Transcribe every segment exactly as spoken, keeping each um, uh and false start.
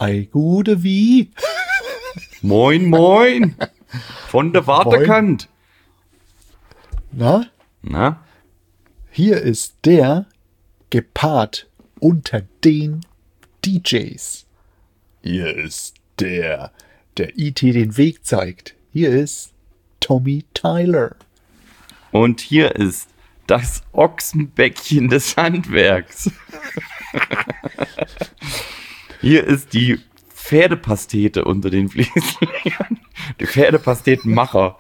Ei, gute wie? Moin, moin. Von der Waterkant. Na? Na? Hier ist der gepaart unter den D Js. Hier ist der, der I T den Weg zeigt. Hier ist Tommy Tyler. Und hier ist das Ochsenbäckchen des Handwerks. Hier ist die Pferdepastete unter den Fliesenlegern. Die Pferdepastetenmacher.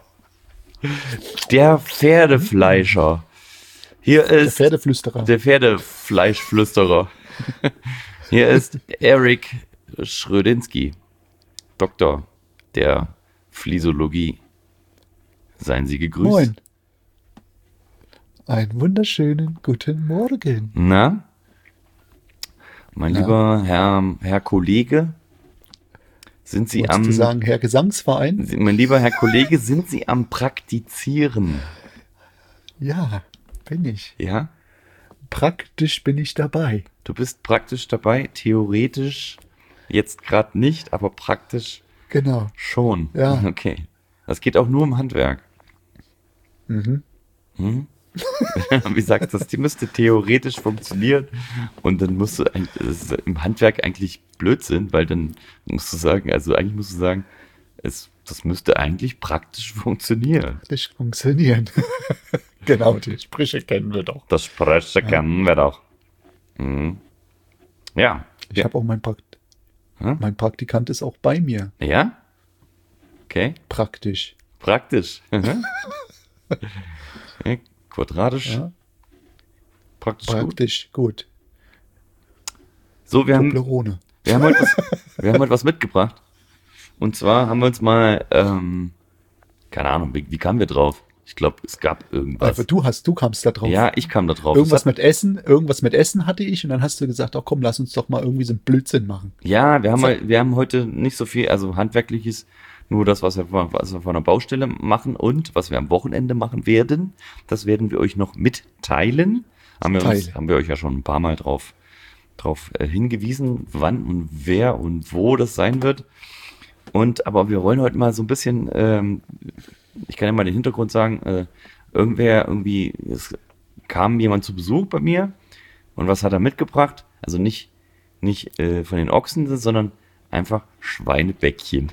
Der Pferdefleischer. Hier ist Der Pferdeflüsterer. Der Pferdefleischflüsterer. Hier ist Erik Schrödinski, Doktor der Fliesologie. Seien Sie gegrüßt. Moin. Einen wunderschönen guten Morgen. Na? Mein Na? lieber Herr, Herr Kollege, sind Sie Wolltest am... du sagen, Herr Gesangsverein? Sie- Mein lieber Herr Kollege, sind Sie am Praktizieren? Ja, bin ich. Ja? Praktisch bin ich dabei. Du bist praktisch dabei, theoretisch jetzt gerade nicht, aber praktisch Genau. schon. Ja. Okay. Das geht auch nur im Handwerk. Mhm. Hm? Wie gesagt, das die müsste theoretisch funktionieren und dann musst du eigentlich, das ist im Handwerk eigentlich Blödsinn, weil dann musst du sagen, also eigentlich musst du sagen, es, das müsste eigentlich praktisch funktionieren. Praktisch funktionieren. Genau, die Sprüche kennen wir doch. Das Spreche kennen wir doch. Mhm. Ja. Ich Ja. habe auch mein Prakt Hm? mein Praktikant ist auch bei mir. Ja? Okay. Praktisch. Praktisch. Mhm. Ja, quadratisch. Ja, Praktisch gut. praktisch gut. So, wir haben, Toblerone. wir, haben heute was, wir haben heute was mitgebracht. Und zwar haben wir uns mal, ähm, keine Ahnung, wie, wie kamen wir drauf? Ich glaube, es gab irgendwas. Also du hast, du kamst da drauf. Ja, ich kam da drauf. Irgendwas Es hat, mit Essen, irgendwas mit Essen hatte ich und dann hast du gesagt, oh komm, lass uns doch mal irgendwie so einen Blödsinn machen. ja, wir haben, Zack. mal, wir haben heute nicht so viel, also handwerkliches, nur das, was wir, von- was wir von der Baustelle machen und was wir am Wochenende machen werden. Das werden wir euch noch mitteilen. Haben wir, uns, Teile. haben wir euch ja schon ein paar Mal drauf, drauf äh, hingewiesen, wann und wer und wo das sein wird. Und aber wir wollen heute mal so ein bisschen, ähm, ich kann ja mal den Hintergrund sagen, äh, irgendwer irgendwie, es kam jemand zu Besuch bei mir und was hat er mitgebracht? Also nicht, nicht äh, von den Ochsen, sondern einfach Schweinebäckchen.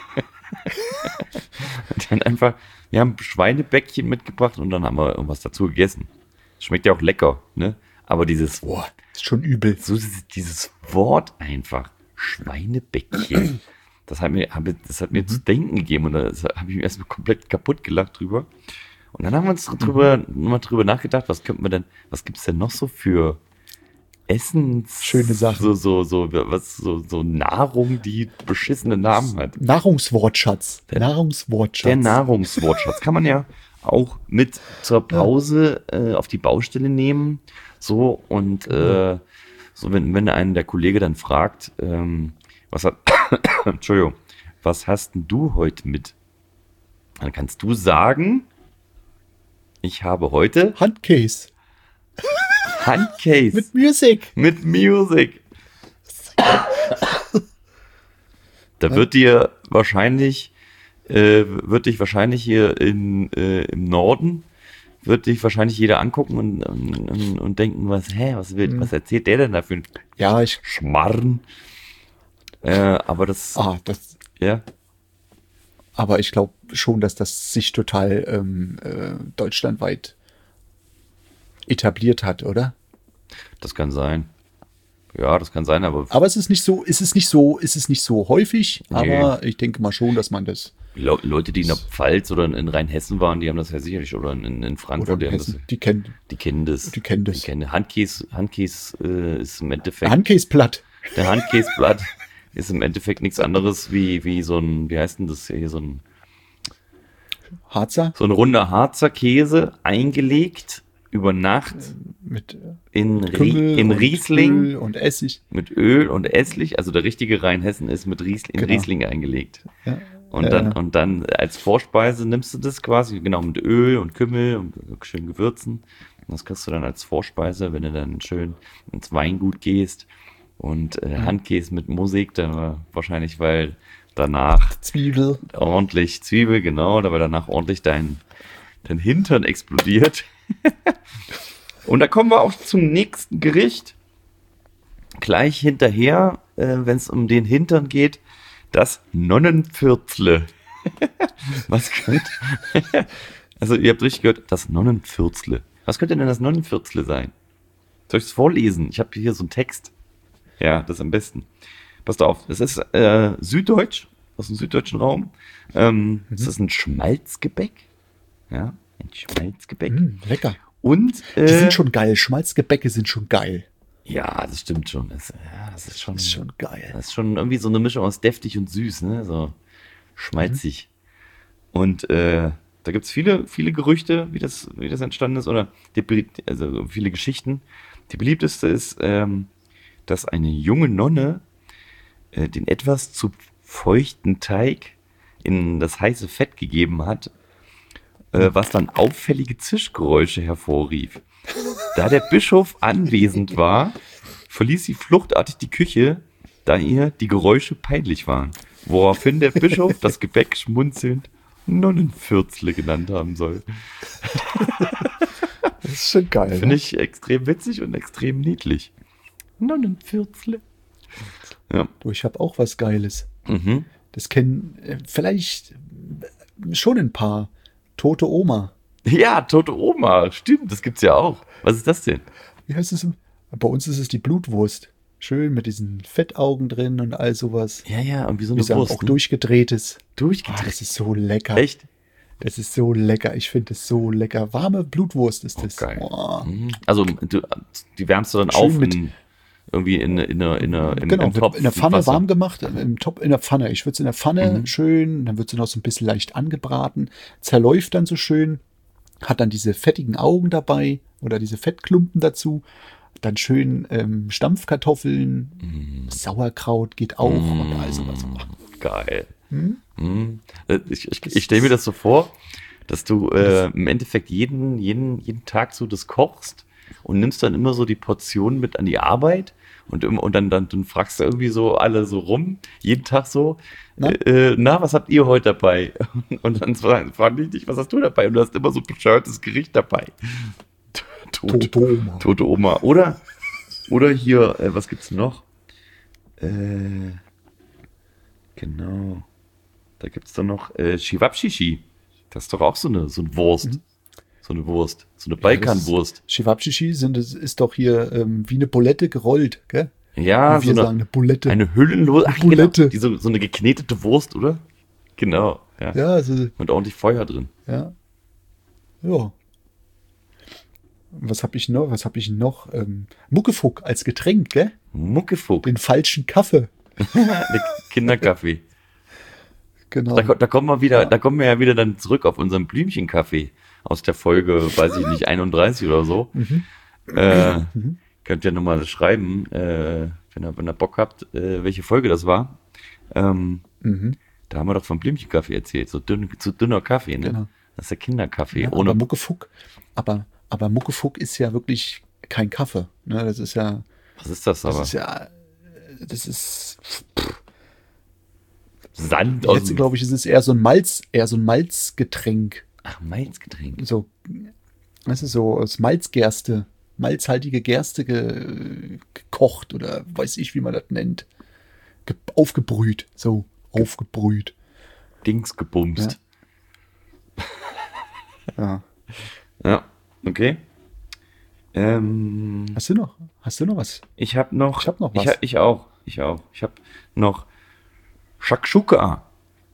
Und dann einfach, wir haben Schweinebäckchen mitgebracht und dann haben wir irgendwas dazu gegessen. Schmeckt ja auch lecker, ne? Aber dieses, Boah, ist schon übel. so dieses, dieses Wort einfach, Schweinebäckchen, das hat mir, hab, das hat mir zu denken gegeben und da habe ich mir erstmal komplett kaputt gelacht drüber. Und dann haben wir uns drüber, mal drüber nachgedacht, was könnten wir denn, was gibt's denn noch so für Essens... Schöne Sachen. So, so, so, was, so, so Nahrung, die beschissene Namen hat. Nahrungswortschatz. Nahrungswortschatz. Der Nahrungswortschatz kann man ja auch mit zur Pause äh, auf die Baustelle nehmen. So und äh, so wenn, wenn einen der Kollege dann fragt, ähm, was hat, Entschuldigung, was hast denn du heute mit? Dann kannst du sagen, ich habe heute Handcase. Handcase Mit Musik. mit Music. Da wird dir wahrscheinlich, äh, wird dich wahrscheinlich hier in, äh, im Norden, wird dich wahrscheinlich jeder angucken und, und, und denken, was, hä, was, will, was erzählt der denn da für ein Ja, ich. Schmarren? Äh, aber das, Ah, das. ja, Aber ich glaube schon, dass das sich total ähm, äh, deutschlandweit etabliert hat, oder? das kann sein. Ja, das kann sein, aber Aber es ist nicht so, es ist nicht so, es ist nicht so häufig, Nee. aber ich denke mal schon, dass man das Le Leute, die in der Pfalz oder in Rheinhessen waren, die haben das ja sicherlich, oder in, in Frankfurt, oder die in haben das, Hessen, die kennen die kennen das. Die kennen das. Die kennen Handkäse, Handkäse äh, ist im Endeffekt, Handcase platt. der Handkäseblatt ist im Endeffekt nichts anderes wie, wie so ein, wie heißt denn das hier, so ein, Harzer so ein runder Harzer Käse eingelegt über Nacht mit in, Rie Kümmel in und Riesling Öl und Essig. mit Öl und Esslich. Also der richtige Rheinhessen ist mit Riesling, in Genau. Riesling eingelegt. Ja. Und Ja, dann, ja. und dann als Vorspeise nimmst du das quasi, genau, mit Öl und Kümmel und schön Gewürzen. Und das kriegst du dann als Vorspeise, wenn du dann schön ins Weingut gehst und äh, Handkäse mit Musik, da wahrscheinlich, weil danach Zwiebel. ordentlich Zwiebel, genau, weil danach ordentlich dein, dein Hintern explodiert. Und da kommen wir auch zum nächsten Gericht. Gleich hinterher, äh, wenn es um den Hintern geht, das Nonnenpfürzle. Was könnte... Also ihr habt richtig gehört, das Nonnenpfürzle. Was könnte denn das Nonnenpfürzle sein? Soll ich es vorlesen? Ich habe hier so einen Text. Ja, das am besten. Passt auf, es ist äh, Süddeutsch, aus dem süddeutschen Raum. Ähm, mhm. Es ist ein Schmalzgebäck. Ja, ein Schmalzgebäck. Mm, lecker. Und, äh, die sind schon geil. Schmalzgebäcke sind schon geil. Ja, das stimmt schon. Das, ja, das ist schon, das ist schon geil. Das ist schon irgendwie so eine Mischung aus deftig und süß, ne? So schmalzig. Mhm. Und äh, da gibt es viele, viele Gerüchte, wie das, wie das entstanden ist, oder die, also viele Geschichten. Die beliebteste ist, ähm, dass eine junge Nonne äh, den etwas zu feuchten Teig in das heiße Fett gegeben hat, äh, was dann auffällige Zischgeräusche hervorrief. Da der Bischof anwesend war, verließ sie fluchtartig die Küche, da ihr die Geräusche peinlich waren. Woraufhin der Bischof das Gebäck schmunzelnd Nonnenpfürzle genannt haben soll. Das ist schon geil. Finde ich extrem witzig und extrem niedlich. Nonnenpfürzle. Ja. Du, ich habe auch was Geiles. Mhm. Das kennen äh, vielleicht schon ein paar. Tote Oma. Ja, tote Oma. Stimmt, das gibt's ja auch. Was ist das denn? Wie heißt es? Bei uns ist es die Blutwurst. Schön mit diesen Fettaugen drin und all sowas. Ja, ja, und wie so eine wie Wurst. Auch ne? durchgedrehtes. Durchgedreht. Oh, das ist so lecker. Echt? Das ist so lecker. Ich finde es so lecker. Warme Blutwurst ist das. Oh, geil. Oh. Also, du, die wärmst du dann Schön auf mit, in, irgendwie in, in, in, in, in, genau, im Topf. in der Pfanne Wasser. warm gemacht, im Top, in der Pfanne. Ich würde es in der Pfanne Mhm. schön, dann wird sie noch so ein bisschen leicht angebraten, zerläuft dann so schön, hat dann diese fettigen Augen dabei oder diese Fettklumpen dazu, dann schön ähm, Stampfkartoffeln, Mhm. Sauerkraut geht auch Mhm. und all sowas. Geil. Hm? Mhm. Ich, ich, ich stelle mir das so vor, dass du äh, im Endeffekt jeden, jeden, jeden Tag so das kochst und nimmst dann immer so die Portionen mit an die Arbeit und, im- und dann, dann, dann fragst du irgendwie so alle so rum, jeden Tag so, Na? äh, na, was habt ihr heute dabei? Und dann fra- frag ich dich, was hast du dabei? Und du hast immer so ein bescheuertes Gericht dabei. Tote, Tote Oma. Tote Oma. Oder, oder hier, äh, was gibt's noch? Äh, genau. Da gibt's dann noch äh, Chivapchichi. Das ist doch auch so eine, so eine Wurst. Mhm. So eine Wurst. So eine Balkanwurst. Chivapchichi sind, das ist doch hier ähm, wie eine Bulette gerollt, gell? Ja, Wie so wir eine, sagen, eine Bulette. eine hüllenlose, ach, Bulette. genau, die so, so eine geknetete Wurst, oder? Genau, ja. Ja, also, Und ordentlich Feuer drin. ja. Ja. Was habe ich noch? Was habe ich noch? Ähm, Muckefuck als Getränk, gell? Muckefuck. Den falschen Kaffee. Der Kinderkaffee. Genau. Da, ko- da kommen wir wieder, Ja. da kommen wir ja wieder dann zurück auf unseren Blümchenkaffee aus der Folge, weiß ich nicht, einunddreißig oder so. Mhm. Äh, Mhm. könnt ihr nochmal schreiben, äh, wenn ihr, wenn ihr Bock habt, äh, welche Folge das war. Ähm, Mhm. da haben wir doch vom Blümchenkaffee erzählt, so dünn, so dünner Kaffee, ne? Genau. Das ist der Kinderkaffee. Ja, ohne aber Muckefuck, aber, aber Muckefuck ist ja wirklich kein Kaffee. Ne? Das ist ja, Was ist das das aber? ist ja, äh, das ist, Sand aus jetzt dem... glaube ich, ist es eher so ein Malz, eher so ein Malzgetränk. Ach, Malzgetränk. So, das ist so aus Malzgerste, malzhaltige Gerste ge, gekocht oder weiß ich, wie man das nennt. Ge, aufgebrüht, so, aufgebrüht. Dings gebumst. Ja. Ja, okay. Ähm, Hast du noch, hast du noch was? ich habe noch... Ich hab noch was. Ich, hab- ich auch, ich auch. Ich habe noch Shakshuka.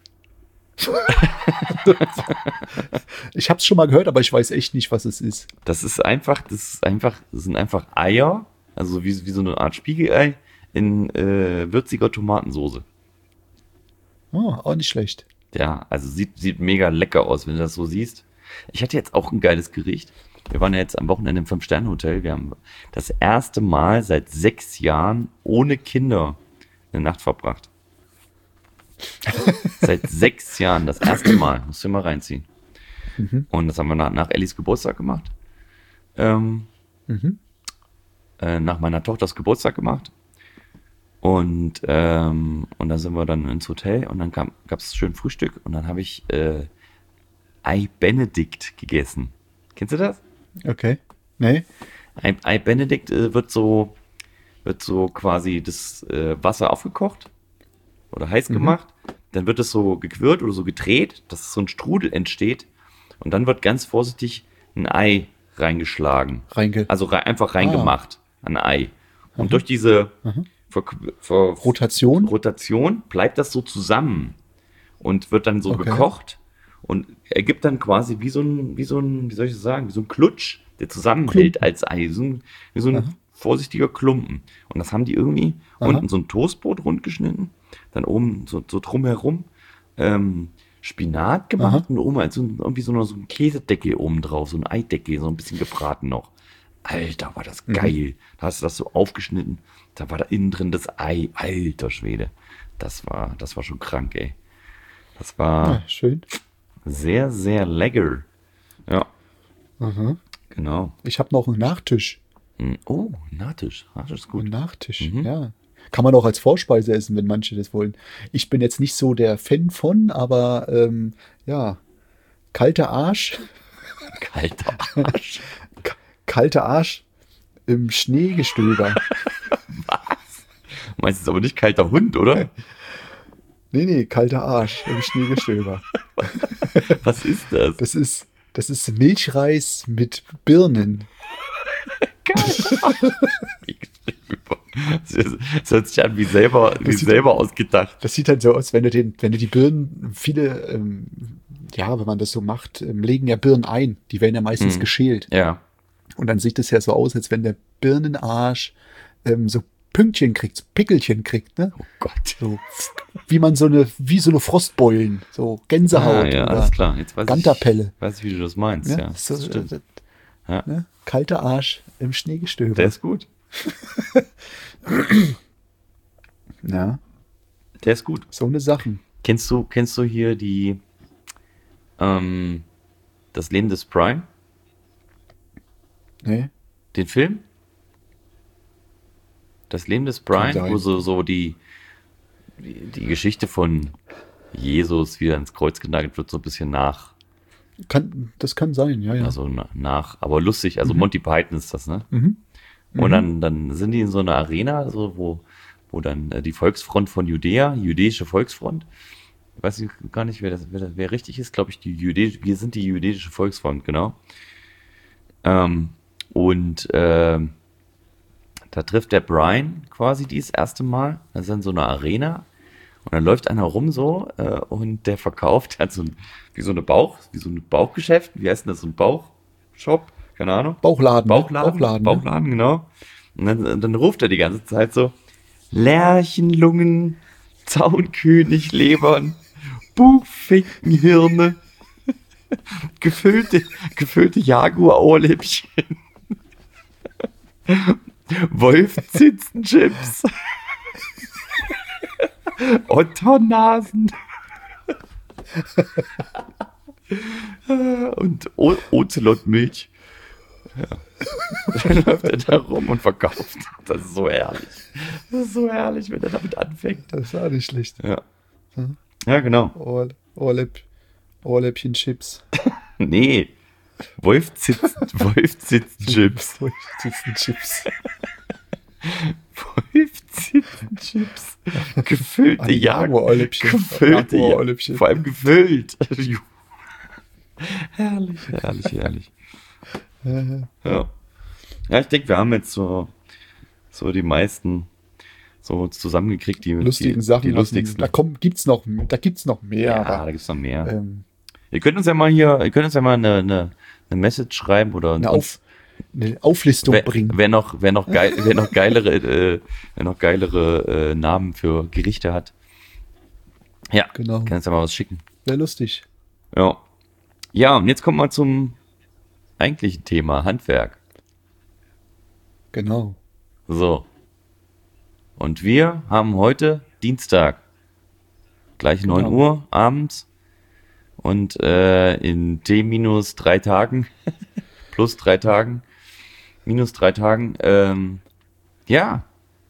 Ich habe es schon mal gehört, aber ich weiß echt nicht, was es ist. Das ist einfach, das ist einfach, das sind einfach Eier, also wie, wie so eine Art Spiegelei in äh, würziger Tomatensoße. Oh, auch nicht schlecht. Ja, also sieht, sieht mega lecker aus, wenn du das so siehst. Ich hatte jetzt auch ein geiles Gericht. Wir waren ja jetzt am Wochenende im Fünf-Sterne-Hotel. Wir haben das erste Mal seit sechs Jahren ohne Kinder eine Nacht verbracht. Seit sechs Jahren, das erste Mal. Musst du mal reinziehen. Mhm. Und das haben wir nach, nach Ellis Geburtstag gemacht. Ähm, Mhm. äh, nach meiner Tochters Geburtstag gemacht. Und, ähm, und dann sind wir dann ins Hotel und dann gab es schön Frühstück und dann habe ich äh, Ei Benedict gegessen. Kennst du das? Okay. Nee? Ei, Ei Benedict äh, wird so wird so quasi das äh, Wasser aufgekocht oder heiß Mhm. gemacht. Dann wird es so gequirlt oder so gedreht, dass so ein Strudel entsteht. Und dann wird ganz vorsichtig ein Ei reingeschlagen. Reinge Also rei- einfach reingemacht, ein Ei. Und durch diese Mhm. Ver Ver Rotation? Rotation bleibt das so zusammen und wird dann so Okay. gekocht und ergibt dann quasi wie so ein, wie so ein, wie soll ich das sagen, wie so ein Klutsch, der zusammenhält Klumpen. als Ei, so ein, wie so ein Aha. vorsichtiger Klumpen. Und das haben die irgendwie Aha. unten so ein Toastbrot rund geschnitten, dann oben so, so drumherum ähm, Spinat gemacht Aha. und oben halt so ein, irgendwie so, eine, so ein Käsedeckel oben drauf, so ein Eideckel, so ein bisschen gebraten noch. Alter, war das geil. Da hast du das so aufgeschnitten. Da war da innen drin das Ei. Alter Schwede. Das war, das war schon krank, ey. Das war Ja, schön. sehr, sehr lecker. Ja, Aha. genau. Ich habe noch einen Nachtisch. Mm, Oh, Nachtisch. Nachtisch ist Einen gut. Nachtisch, Mhm. ja. Kann man auch als Vorspeise essen, wenn manche das wollen. Ich bin jetzt nicht so der Fan von, aber ähm, ja, kalter Arsch, Kalter Arsch. k- kalter Arsch im Schneegestöber. Du meinst jetzt aber nicht kalter Hund, oder? Nee, nee, kalter Arsch im Schneegestöber. Was ist das? Das ist, das ist Milchreis mit Birnen. Das hört sich an wie selber, wie Das sieht- selber ausgedacht. Das sieht halt so aus, wenn du den, wenn du die Birnen, viele, ähm, ja, wenn man das so macht, ähm, legen ja Birnen ein. Die werden ja meistens Mhm. geschält. Ja. Und dann sieht es ja so aus, als wenn der Birnenarsch ähm, so Pünktchen kriegt, so Pickelchen kriegt, ne? Oh Gott. So, wie man so eine, wie so eine Frostbeulen, so Gänsehaut Ah, ja, oder alles klar. Jetzt weiß Ganterpelle. ich, weiß ich, wie du das meinst. Ne? Ja, so, das stimmt. äh, Ja. ne? Kalter Arsch im Schneegestöber. Der ist gut. Ja, Der ist gut. so eine Sachen. Kennst du, kennst du hier die, ähm, das Leben des Prime? Ne? Den Film? Das Leben des Brian, sein. wo so, so die, die, die Geschichte von Jesus, wie er ins Kreuz genagelt wird, so ein bisschen nach, Kann, das kann sein, ja, ja. also na- nach, aber lustig, also Monty Python ist das, ne? Mhm. Und dann, dann sind die in so einer Arena, so, wo, wo dann äh, die Volksfront von Judäa, jüdische Volksfront, ich weiß ich gar nicht, wer, das, wer, das, wer richtig ist, glaube ich, die Judä wir sind die jüdische Volksfront, genau. Ähm, und ähm, da trifft der Brian quasi dieses erste Mal, da ist in so einer Arena und dann läuft einer rum so äh, und der verkauft, der hat so ein, wie so eine Bauch, wie so ein Bauchgeschäft, wie heißt denn das, so ein Bauchshop, keine Ahnung. Bauchladen. ne? Bauchladen, Bauchladen. ne? Bauchladen, genau. Und dann, dann ruft er die ganze Zeit so, Lerchenlungen, Zaunkönigleber'n, Buchfinkenhirne, gefüllte, gefüllte Jaguar-Ohrläppchen, Wolfzitzenchips, Otternasen und o Ozelotmilch. Ja. Dann läuft er da rum und verkauft. Das ist so herrlich. Das ist so herrlich, wenn er damit anfängt. Das ist auch nicht schlecht. Ja, ja genau. Ohr, Ohrläpp, Ohrläppchen Chips. Nee, Wolfzitzen, Wolfzitzenchips. Chips. Wolfzitzenchips. Gefüllte Ein Jag Jaguar-Ohrläppchen. Gefüllte Jag Jaguar-Ohrläppchen. Vor allem gefüllt. Herrlich, herrlich, herrlich. Äh, Ja. Ja, ich denke, wir haben jetzt so, so die meisten so zusammengekriegt, die lustigen die, Sachen. die aus dem- lustigsten. Da kommt, gibt's noch, da gibt's noch mehr. Ja, da aber, gibt's noch mehr. ähm, Ihr könnt uns ja mal hier, ihr könnt uns ja mal eine, eine, eine Message schreiben oder eine, uns, Auf, eine Auflistung wer, bringen. wer noch, wer noch geil, wer noch geilere, äh, wer noch geilere äh, Namen für Gerichte hat. Ja, Genau. kann uns ja mal was schicken. Wäre lustig. Ja. Ja, und jetzt kommen wir zum eigentlichen Thema, Handwerk. Genau. So. Und wir haben heute Dienstag. Gleich neun Genau. Uhr abends. Und äh, in T minus drei Tagen, plus drei Tagen, minus drei Tagen, ähm, ja,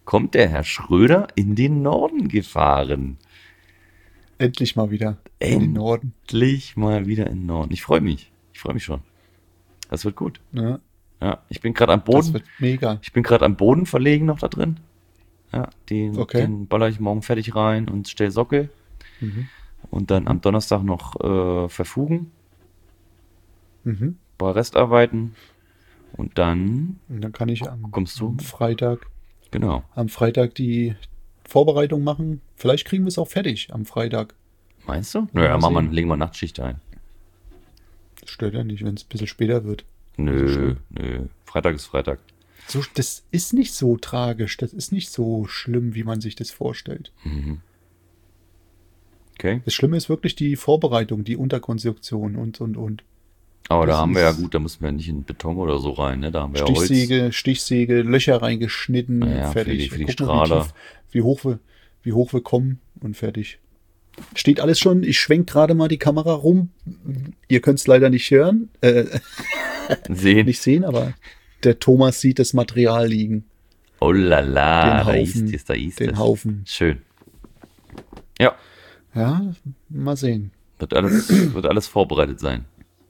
kommt der Herr Schröder in den Norden gefahren. Endlich mal wieder in den Norden. Endlich mal wieder in den Norden. Ich freue mich. Ich freue mich schon. Das wird gut. Ja, Ja, ich bin gerade am das Boden. wird mega. Ich bin gerade am Boden verlegen noch da drin. Ja, den, Okay. den baller ich morgen fertig rein und stell Sockel. Mhm. Und dann am Donnerstag noch äh, verfugen, Mhm. paar Restarbeiten. Und dann, Und dann kann ich am, Kommst du? am Freitag, genau. am Freitag die Vorbereitung machen. Vielleicht kriegen wir es auch fertig am Freitag. Meinst du? Mal Naja, machen wir, sehen. legen wir Nachtschicht ein. Das stört ja nicht, wenn es ein bisschen später wird. Nö, nö. Freitag ist Freitag. So, das ist nicht so tragisch. Das ist nicht so schlimm, wie man sich das vorstellt. Mhm. Okay. Das Schlimme ist wirklich die Vorbereitung, die Unterkonstruktion und, und, und. Aber da Das haben wir ja ist- gut, da müssen wir nicht in Beton oder so rein, ne? Da haben wir ja Holz. Stichsäge, Stichsäge, Löcher reingeschnitten, Ja, für fertig. die- für die Gucken wir, Strahler. Wie, tief, wie, hoch wir, wie hoch wir kommen und fertig. Steht alles schon. Ich schwenk gerade mal die Kamera rum. Ihr könnt es leider nicht hören, äh, Sehen. nicht sehen, aber der Thomas sieht das Material liegen. Oh la la, Den da ist Haufen, es, da ist Den es. Haufen. Schön. Ja, Ja, mal sehen. wird alles, wird alles vorbereitet sein.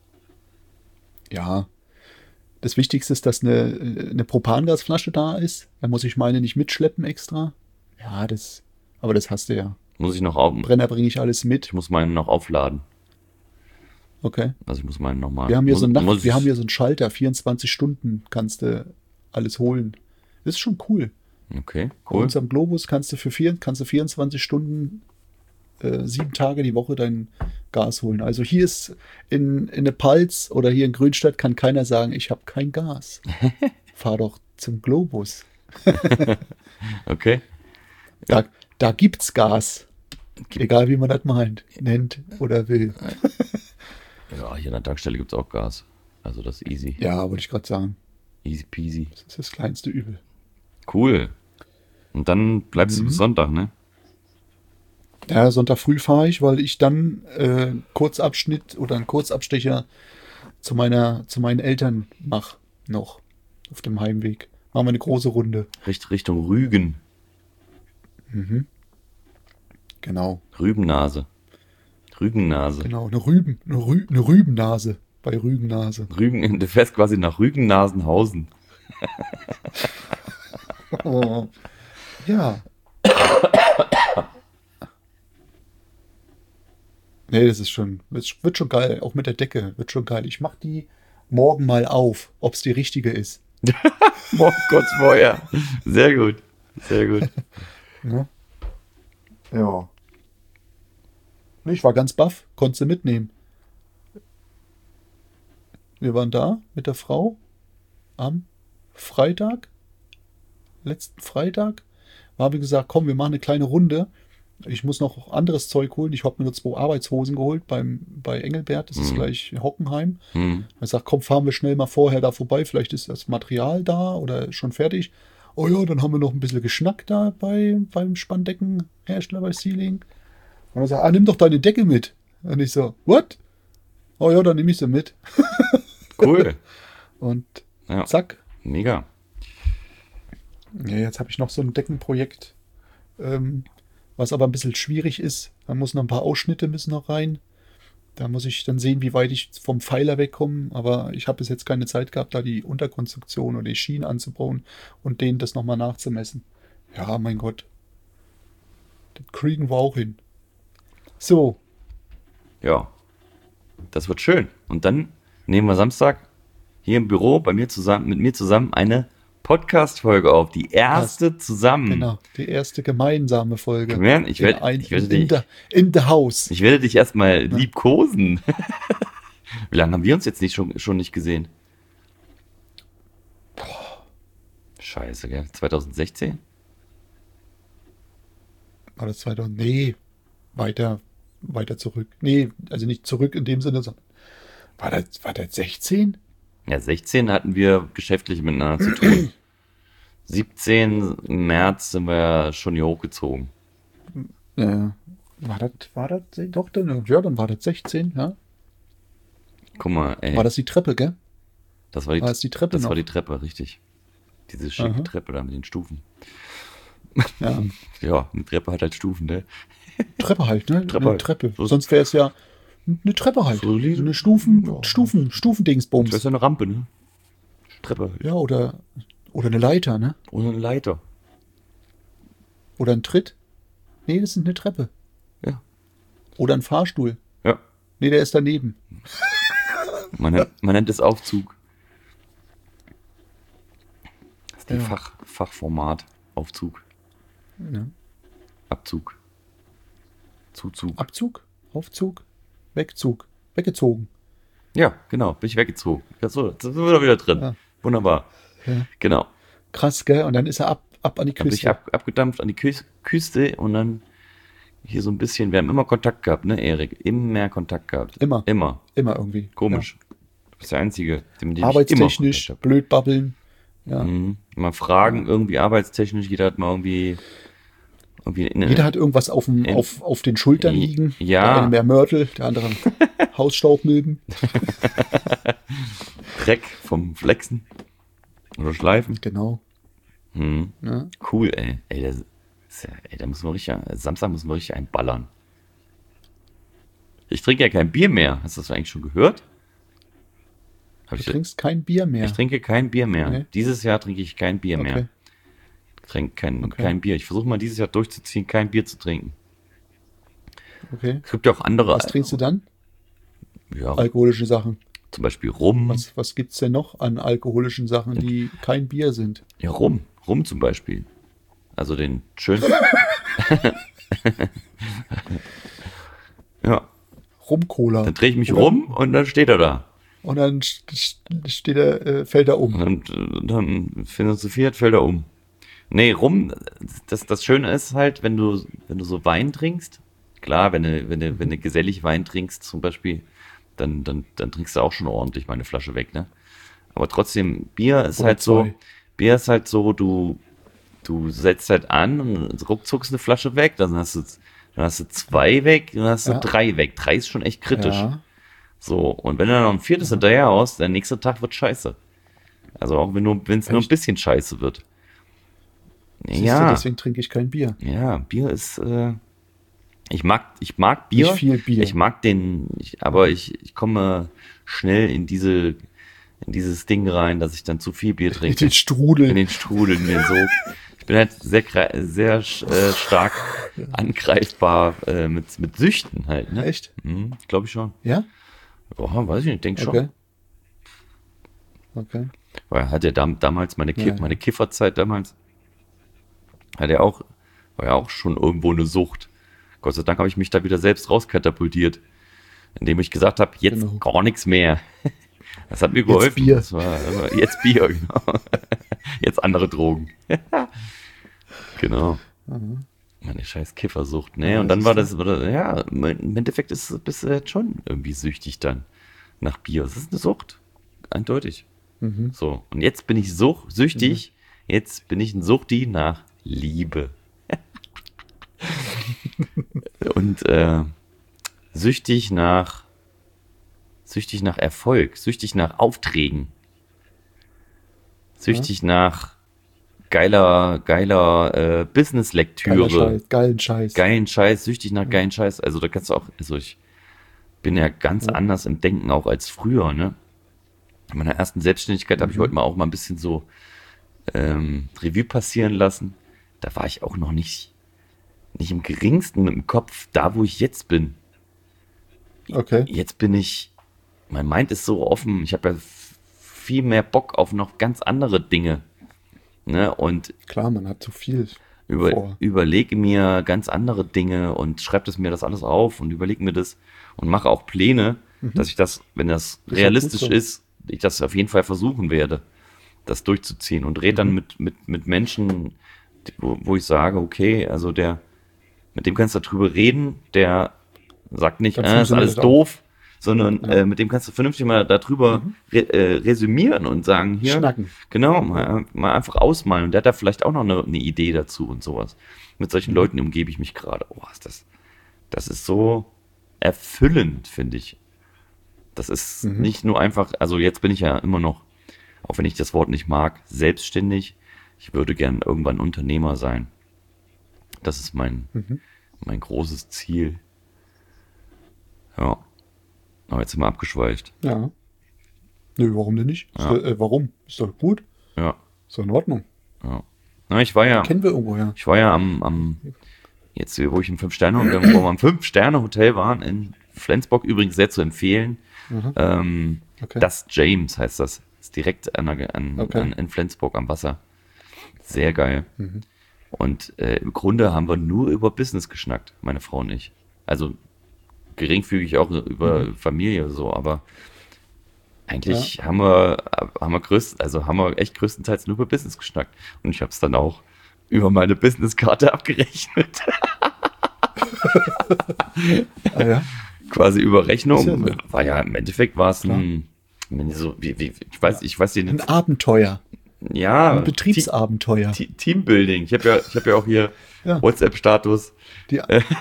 Ja. Das Wichtigste ist, dass eine, eine Propangasflasche da ist. Da muss ich meine nicht mitschleppen extra. Ja, das, aber das hast du ja. Muss ich noch auf, Brenner bringe ich alles mit. ich muss meinen noch aufladen. Okay. Also ich muss meinen nochmal. Wir haben hier muss, so einen Nacht, muss wir ich- haben hier so einen Schalter, vierundzwanzig Stunden kannst du alles holen. Das ist schon cool. Okay, Bei cool. uns am Globus kannst du für vier, kannst du vierundzwanzig Stunden, äh, sieben Tage die Woche dein Gas holen. Also hier ist in, in der Palz oder hier in Grünstadt kann keiner sagen, ich habe kein Gas. Fahr doch zum Globus. Okay. Da, da gibt's Gas. Egal wie man das meint, nennt oder will. Ja, hier an der Tankstelle gibt es auch Gas. Also das ist easy. Ja, wollte ich gerade sagen. Easy peasy. Das ist das kleinste Übel. Cool. Und dann bleibst du Mhm. bis Sonntag, ne? Ja, Sonntag früh fahre ich, weil ich dann äh, Kurzabschnitt oder einen Kurzabstecher zu meiner, zu meinen Eltern mache noch auf dem Heimweg. Machen wir eine große Runde. Richt, Richtung Rügen. Genau, Rübennase. Rügennase. genau. Eine Rüben, eine, Rü, eine Rübennase bei Rügennase. Rügen, du fährst quasi nach Rügen-Nasenhausen. Oh. Ja. Nee, das ist schon, wird, wird schon geil. Auch mit der Decke wird schon geil. Ich mach die morgen mal auf, ob es die richtige ist. Morgen kurz vorher. Sehr gut. Sehr gut. Ne? Ja. Ich war ganz baff, konntest du mitnehmen. Wir waren da mit der Frau am Freitag, letzten Freitag. Da haben wir gesagt, komm, wir machen eine kleine Runde. Ich muss noch anderes Zeug holen. Ich habe mir nur zwei Arbeitshosen geholt beim, bei Engelbert. Das ist Mhm. gleich Hockenheim. Hm. Ich sag, komm, fahren wir schnell mal vorher da vorbei. Vielleicht ist das Material da oder schon fertig. Oh ja, dann haben wir noch ein bisschen geschnackt da bei, beim Spanndeckenhersteller bei Sealing. Und er sagt, ah, nimm doch deine Decke mit. Und ich so, what? Oh ja, dann nehme ich sie mit. Cool. Und Ja, zack. mega. Ja, jetzt habe ich noch so ein Deckenprojekt, ähm, was aber ein bisschen schwierig ist. Da muss noch ein paar Ausschnitte müssen noch rein. Da muss ich dann sehen, wie weit ich vom Pfeiler wegkomme. Aber ich habe bis jetzt keine Zeit gehabt, da die Unterkonstruktion oder die Schienen anzubauen und denen das nochmal nachzumessen. Ja, mein Gott. Das kriegen wir auch hin. So, Ja. Das wird schön. Und dann nehmen wir Samstag hier im Büro bei mir zusammen, mit mir zusammen eine Podcast-Folge auf. Die erste zusammen. genau. Die erste gemeinsame Folge. Komm her, ich In werd- ein- ich werde in, dich- the, in the house. Ich werde dich erstmal liebkosen. Wie lange haben wir uns jetzt nicht schon, schon nicht gesehen? Scheiße, gell? zwanzig sechzehn? War das zweitausend? Nee, weiter, weiter zurück. Nee, also nicht zurück in dem Sinne, sondern war das, war das sechzehn? Ja, sechzehn hatten wir geschäftlich miteinander zu tun. siebzehn im März sind wir ja schon hier hochgezogen. Ja. War das, war das, doch, dann, ja, dann war das sechzehn, ja. Guck mal, ey. War das die Treppe, gell? das war die, war das die Treppe das noch? war die Treppe, richtig. Diese schicke Aha. Treppe da mit den Stufen. Ja. Ja, eine Treppe hat halt Stufen, ne? Treppe halt, ne? Treppe eine halt. Treppe. So- Sonst wäre es ja eine Treppe halt. So li- eine Stufen, Ja. Stufen, Das ist Stufendingsbums. ja eine Rampe, ne? Treppe halt. Ja, oder, oder eine Leiter, ne? Oder eine Leiter. Oder ein Tritt. Nee, das ist eine Treppe. Ja. Oder ein Fahrstuhl. Ja. Nee, der ist daneben. Man nennt, man nennt es Aufzug. Das ist die Ja. Fach, Fachformat. Aufzug. Ja. Abzug. Zuzug. Abzug, Aufzug, Wegzug, weggezogen. Ja, genau. Bin ich weggezogen. Ja, so, jetzt sind wir doch wieder drin. Ja. Wunderbar. Ja. Genau. Krass, gell? Und dann ist er ab, ab an die Dann bin ich Küste. ab, abgedampft an die Küste, Küste und dann hier so ein bisschen. Wir haben immer Kontakt gehabt, ne, Erik? Immer Kontakt gehabt. Immer. Immer. Immer irgendwie. Komisch. Du bist der Einzige, dem Ja. ich Arbeitstechnisch, immer blöd babbeln. Ja. Mhm. Mal fragen, irgendwie arbeitstechnisch, jeder hat mal irgendwie, irgendwie eine, Jeder hat irgendwas auf, dem, In- auf, auf den Schultern I- liegen. ja. Der eine mehr Mörtel, der andere Hausstaubmilben. Dreck vom Flexen oder Schleifen. Genau. Mhm. Ja. Cool, ey. Ey, das ist ja, ey, da müssen wir richtig, Samstag müssen wir richtig einballern. Ich trinke ja kein Bier mehr. Hast du das eigentlich schon gehört? Hab Du ich, trinkst kein Bier mehr. ich trinke kein Bier mehr. Nee. Dieses Jahr trinke ich kein Bier mehr. Okay. Ich trinke kein, Okay. kein Bier. Ich versuche mal dieses Jahr durchzuziehen, kein Bier zu trinken. Okay. Es gibt ja auch andere. Was trinkst du dann? Ja, Alkoholische Sachen. zum Beispiel Rum. Was, was gibt's denn noch an alkoholischen Sachen, die kein Bier sind? Ja, Rum. Rum zum Beispiel. Also den schön. Ja, Rum-Cola. dann drehe ich mich Oder- rum und dann steht er da. Und dann st- st- steht er, äh, fällt er um. Und dann, dann philosophiert, fällt er um. Nee, Rum, das, das Schöne ist halt, wenn du, wenn du so Wein trinkst, klar, wenn du, wenn du, wenn du gesellig Wein trinkst zum Beispiel, dann, dann, dann trinkst du auch schon ordentlich mal eine Flasche weg, ne? Aber trotzdem, Bier ist Oder halt so, zwei. Bier ist halt so, du, du setzt halt an und ruckzuck ist eine Flasche weg, dann hast du, dann hast du zwei weg, dann hast du Ja. drei weg. Drei ist schon echt kritisch. Ja. So, und wenn du dann noch ein viertes hinterher haust, der nächste Tag wird scheiße. Also auch wenn nur, wenn es nur ein Echt? bisschen scheiße wird. Siehst du, Ja, deswegen trinke ich kein Bier. ja, Bier ist, äh, ich mag, ich mag Bier. Nicht viel Bier. Ich mag den, ich, aber ich, ich komme schnell in diese, in dieses Ding rein, dass ich dann zu viel Bier Mit trinke. den Strudel. In den Strudel, in den Sog. Ich bin halt sehr, kre- sehr äh, stark angreifbar äh, mit, mit Süchten halt, ne? Echt? Mhm, glaube ich schon. Ja? Boah, weiß ich nicht, denk schon. Okay. Okay. Weil hat ja dam damals meine, Ki Ja, ja. meine Kifferzeit damals, hat er auch, war ja auch schon irgendwo eine Sucht. Gott sei Dank habe ich mich da wieder selbst rauskatapultiert, indem ich gesagt habe, jetzt Genau. gar nichts mehr. Das hat mir geholfen. Bier. Das war, also jetzt Bier, genau. Jetzt andere Drogen. Genau. Mhm. Meine scheiß Kiffersucht, ne? Ja, Und das dann ist war so. das, oder, ja, im Endeffekt ist, bist du jetzt schon irgendwie süchtig dann nach Bier. Das ist eine Sucht. Eindeutig. Mhm. So, und jetzt bin ich such, süchtig, jetzt bin ich ein Suchti nach Liebe. Und äh, süchtig nach süchtig nach Erfolg, süchtig nach Aufträgen, süchtig nach geiler, geiler äh, Geiler Business-Lektüre, Scheiß, geilen Scheiß. geilen Scheiß, süchtig nach geilen Scheiß. Also da kannst du auch, also ich bin ja ganz Ja. anders im Denken auch als früher, ne? In meiner ersten Selbstständigkeit habe ich Mhm. heute mal auch mal ein bisschen so ähm, Revue passieren lassen. Da war ich auch noch nicht, nicht im geringsten mit dem Kopf da, wo ich jetzt bin. Okay. Jetzt bin ich, mein Mind ist so offen, ich habe ja f- viel mehr Bock auf noch ganz andere Dinge. Ne? Und Klar, man hat zu viel über, vor. überlege mir ganz andere Dinge und schreibe das mir das alles auf und überlege mir das und mache auch Pläne, dass ich das, wenn das Mhm. Ist auch realistisch gut so. ist, ich das auf jeden Fall versuchen werde, das durchzuziehen und rede Mhm. dann mit, mit, mit Menschen, die- wo, wo ich sage, okay, also der, mit dem kannst du darüber reden, der sagt nicht, Dann äh, ist funktioniert alles das auch. doof, sondern Ja. äh, mit dem kannst du vernünftig mal darüber re, äh, resümieren und sagen, hier, Schnacken. genau, mal, mal einfach ausmalen. Und der hat da vielleicht auch noch eine, eine Idee dazu und sowas. Mit solchen Leuten umgebe ich mich gerade. Oh, ist das, das ist so erfüllend, finde ich. Das ist Mhm. nicht nur einfach, also jetzt bin ich ja immer noch, auch wenn ich das Wort nicht mag, selbstständig. Ich würde gern irgendwann Unternehmer sein. Das ist mein, Mhm. mein großes Ziel. Ja. Aber jetzt sind wir abgeschweift. Ja. Nö, warum denn nicht? Ist Ja. doch, äh, warum? Ist doch gut. Ja. Ist doch in Ordnung. Ja. Na, ich war ja, Kennen wir irgendwo, ja. ich war ja am, am jetzt, wo ich im Fünf-Sterne-Hotel, wo wir im Fünf-Sterne-Hotel waren, in Flensburg, übrigens sehr zu empfehlen. Mhm. Ähm, Okay. Das James heißt das. Ist direkt an, der- an, Okay. an, in Flensburg am Wasser. Sehr geil. Mhm. Und äh, im Grunde haben wir nur über Business geschnackt, meine Frau und ich. Also geringfügig auch über Mhm. Familie so, aber eigentlich haben wir, haben wir größt, also haben wir echt größtenteils nur über Business geschnackt. Und ich habe es dann auch über meine Businesskarte abgerechnet. Ah, ja. Quasi über Rechnung. Ist ja so. War ja im Endeffekt war es ein, wenn so, wie, wie, ich weiß, ich weiß den Ein Abenteuer. ja, Ein Betriebsabenteuer. Te- Teambuilding. Ich habe ja, ich habe ja auch hier Ja. WhatsApp-Status. Die,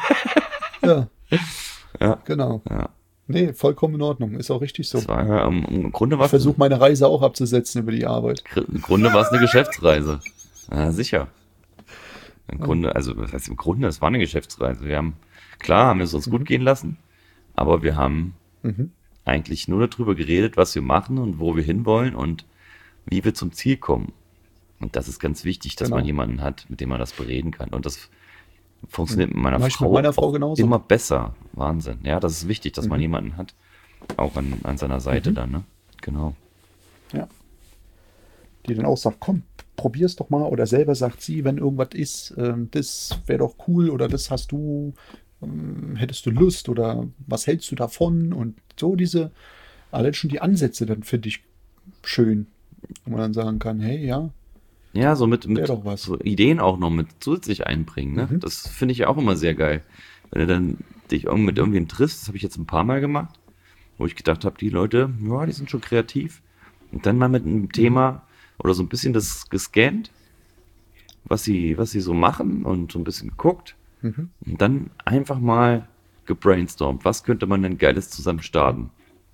ja. Ja. Genau. Ja. Nee, vollkommen in Ordnung. Ist auch richtig so. Das war ja im, im Grunde Ich was. versuche meine Reise auch abzusetzen über die Arbeit. Im Grunde war es eine Geschäftsreise. Ja, sicher. Im Grunde, also was heißt im Grunde, es war eine Geschäftsreise. Wir haben, klar, haben wir es uns gut gehen lassen, aber wir haben Mhm. eigentlich nur darüber geredet, was wir machen und wo wir hinwollen und wie wir zum Ziel kommen. Und das ist ganz wichtig, dass Genau. man jemanden hat, mit dem man das bereden kann. Und das funktioniert mit meiner Mach ich mit Frau, meiner Frau auch genauso. immer besser. Wahnsinn. Ja, das ist wichtig, dass man Mhm. jemanden hat, auch an, an seiner Seite Mhm. dann, ne? Genau. Ja. Die dann auch sagt, komm, probier's doch mal. Oder selber sagt sie, wenn irgendwas ist, ähm, das wäre doch cool oder das hast du, ähm, hättest du Lust oder was hältst du davon? Und so diese, allein schon die Ansätze, dann finde ich schön. Wo man dann sagen kann, hey, ja, Ja, so mit, mit Wär doch was. so Ideen auch noch mit zusätzlich einbringen, ne? Mhm. Das finde ich auch immer sehr geil. Wenn du dann dich irgend- mit irgendwem triffst, das habe ich jetzt ein paar Mal gemacht, wo ich gedacht habe, die Leute, ja, die sind schon kreativ. Und dann mal mit einem Thema oder so ein bisschen das gescannt, was sie, was sie so machen und so ein bisschen geguckt. Mhm. Und dann einfach mal gebrainstormt, was könnte man denn Geiles zusammen starten?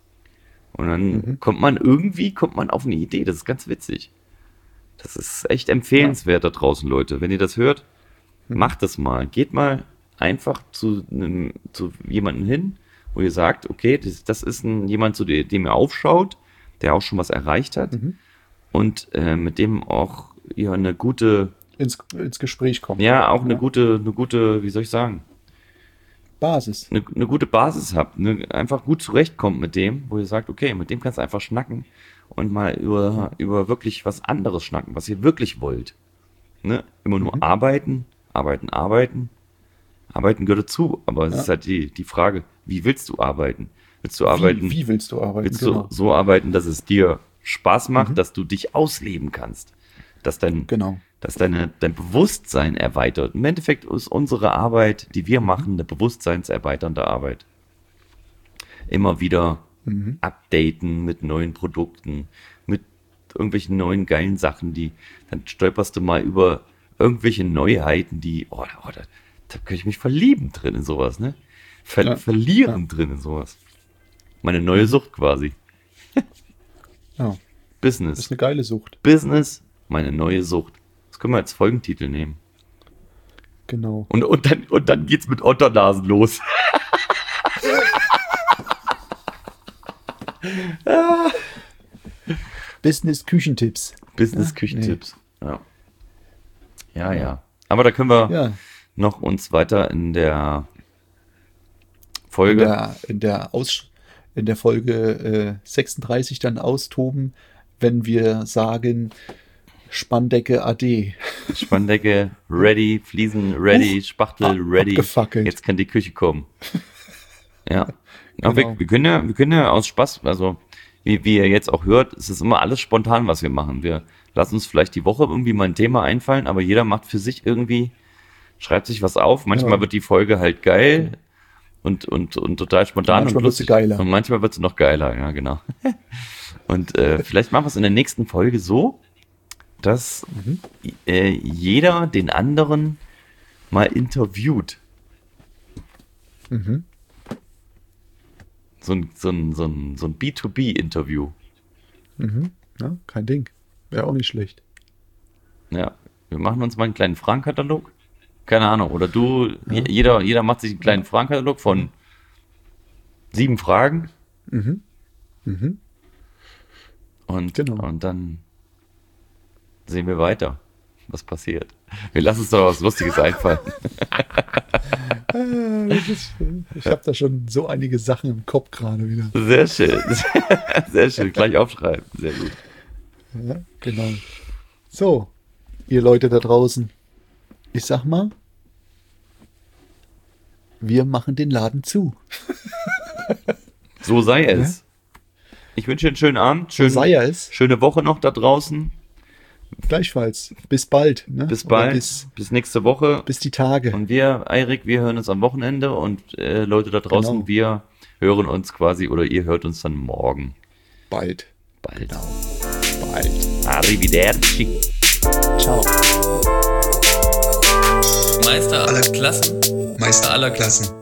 Und dann Mhm. kommt man irgendwie, kommt man auf eine Idee, das ist ganz witzig. Das ist echt empfehlenswert da draußen, Leute. Wenn ihr das hört, macht das mal. Geht mal einfach zu, einem, zu jemandem hin, wo ihr sagt, okay, das, das ist ein, jemand, zu dem, dem ihr aufschaut, der auch schon was erreicht hat Mhm. und äh, mit dem auch ihr eine gute, ins, ins Gespräch kommen. ja, auch eine Ja. gute, eine gute, wie soll ich sagen, Basis. eine, eine gute Basis habt, ne, einfach gut zurechtkommt mit dem, wo ihr sagt, okay, mit dem kannst du einfach schnacken und mal über, über wirklich was anderes schnacken, was ihr wirklich wollt. Ne? Immer nur Mhm. arbeiten, arbeiten, arbeiten. Arbeiten gehört dazu, aber es Ja. ist halt die, die Frage, wie willst du arbeiten? Willst du Wie, arbeiten, wie willst du arbeiten? willst Genau. du so arbeiten, dass es dir Spaß macht, Mhm. dass du dich ausleben kannst, dass dein, Genau. dass deine, dein Bewusstsein erweitert. Im Endeffekt ist unsere Arbeit, die wir machen, eine bewusstseinserweiternde Arbeit. Immer wieder Mhm. updaten mit neuen Produkten, mit irgendwelchen neuen geilen Sachen, die, dann stolperst du mal über irgendwelche Neuheiten, die, oh, da- oh da, da kann ich mich verlieben drin in sowas, ne? Ver Ja. Verlieren drin in sowas. Meine neue Sucht quasi. Ja. Business. Das ist eine geile Sucht. Business, meine neue Sucht. Das können wir als Folgentitel nehmen. Genau. Und, und, dann, und dann geht's mit Otternasen los. Business-Küchentipps. Business-Küchentipps. Ja. ja, ja. Aber da können wir Ja. noch uns weiter in der In Folge. der, in der, Aus, in der Folge äh, sechsunddreißig dann austoben, wenn wir sagen Spanndecke A D. Spanndecke ready, Fliesen ready, Huch, Spachtel ab- ready. abgefackelt. Jetzt kann die Küche kommen. Ja. Aber Genau. wir, wir können ja, wir können ja aus Spaß, also wie, wie ihr jetzt auch hört, es ist immer alles spontan, was wir machen. Wir lassen uns vielleicht die Woche irgendwie mal ein Thema einfallen, aber jeder macht für sich irgendwie, schreibt sich was auf. Manchmal Ja. wird die Folge halt geil und, und, und total spontan Manchmal und wird sie lustig. geiler. Und manchmal wird sie noch geiler, ja, genau. Und äh, vielleicht machen wir es in der nächsten Folge so, dass Mhm. äh, jeder den anderen mal interviewt. Mhm. So ein, so ein, so ein, so ein B zwei B-Interview. Mhm. Ja, kein Ding. Wäre auch nicht schlecht. Ja, wir machen uns mal einen kleinen Fragenkatalog Keine Ahnung. Oder du, Ja. jeder, jeder macht sich einen kleinen Fragenkatalog von sieben Fragen. Mhm. Mhm. Und, Genau. und dann sehen wir weiter, was passiert. Wir lassen uns doch was Lustiges einfallen. Äh, das ist, ich habe da schon so einige Sachen im Kopf gerade wieder. Sehr schön. Sehr schön. Gleich aufschreiben. Sehr gut. Ja, genau. So, ihr Leute da draußen, ich sag mal, wir machen den Laden zu. So sei es. Ich wünsche dir einen schönen Abend. Schön, Sei es. schöne Woche noch da draußen. Gleichfalls. Bis bald. Ne? Bis Oder bald. Bis, Bis nächste Woche. bis die Tage. Und wir, Eirik, wir hören uns am Wochenende und äh, Leute da draußen, Genau. wir hören uns quasi oder ihr hört uns dann morgen. Bald. Bald. Genau. Bald. Arrivederci. Ciao. Meister aller Klassen. Meister aller Klassen.